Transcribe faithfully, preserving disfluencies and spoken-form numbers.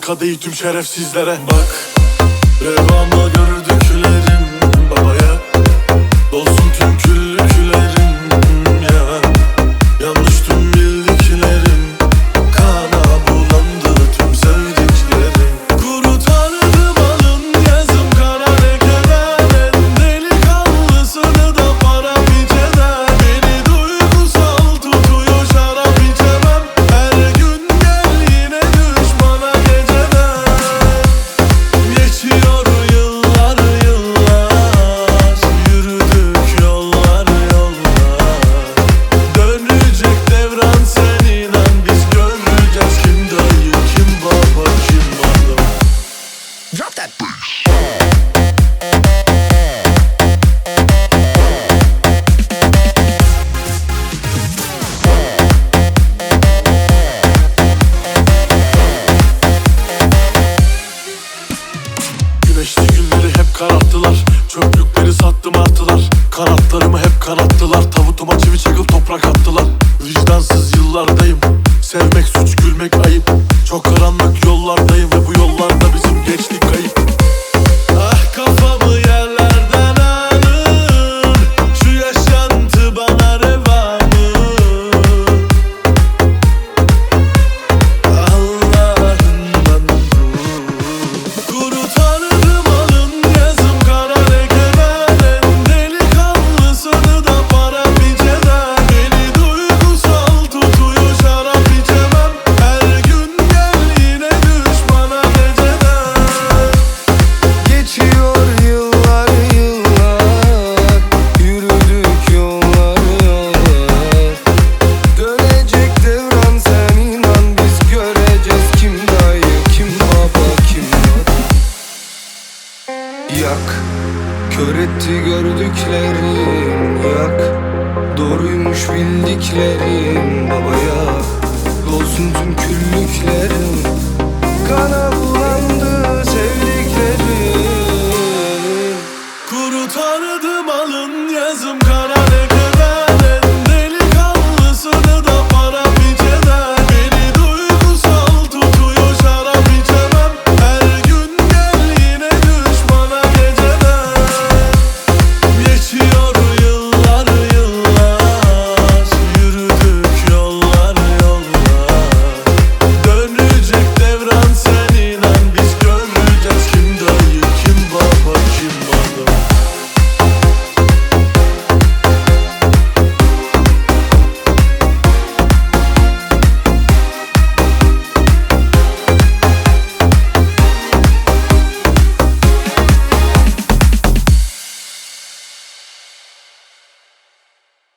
kadehi tüm şerefsizlere. Bak revamda gördüklerim babaya, dolsun tüm küllüklerim ya. Yanlış tüm bildiklerim, kana bulandı tüm sevdiklerim. Kurtardım alın yazım kara lekeden, delikanlısını da para biçeden. Beni duygusal tutuyor şarap içemem, her gün gel yine düş bana geceden. Geçiyor yıllar yıllar, yürüdük yollar yollar. Dönecek devran sen inan, biz göreceğiz kim dayı kim baba kim adam. Drop that bass. Güneşli günleri hep kararttılar, çöplükleri sattım artılar. Kanatlarımı hep kanattılar, tavutuma çivi çakıp toprak attılar. Vicdansız yıllardayım, sevmek suç gülmek ayıp. Çok karanlık yollardayım ve bu yollarda bizim gençlik kayıp. Ah kafamı yerlerden alın, şu yaşantı bana reva mı? Allah'ından kurtardım alın yazım kara lekeden, delikanlısını da para biçeden. Beni duygusal tutuyor şarap içemem, her gün gel yine düş bana geceden. Geçiyor yıllar yıllar, yürüdük yollar yollar. Dönecek devran sen inan, biz göreceğiz kim dayı kim baba kim adam. Yak, kör etti gördüklerim yak. Doğruymuş bildiklerim baba yak. Dolsun tüm küllüklerim, kana